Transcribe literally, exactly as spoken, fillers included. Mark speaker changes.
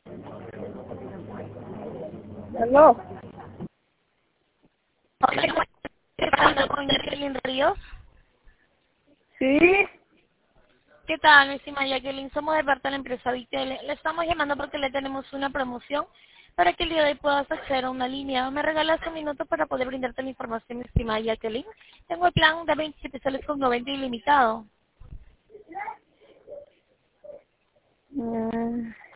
Speaker 1: ¿Aló?
Speaker 2: Hola, ¿qué tal, con Jacqueline Ríos?
Speaker 1: Sí.
Speaker 2: ¿Qué tal, mi estimada Jacqueline? Somos de parte de la empresa Vitel. Le estamos llamando porque le tenemos una promoción para que el día de hoy puedas acceder a una línea. ¿Me regalas un minuto para poder brindarte la información, mi estimada Jacqueline? Tengo el plan de veintisiete soles con noventa ilimitado.
Speaker 1: Mm.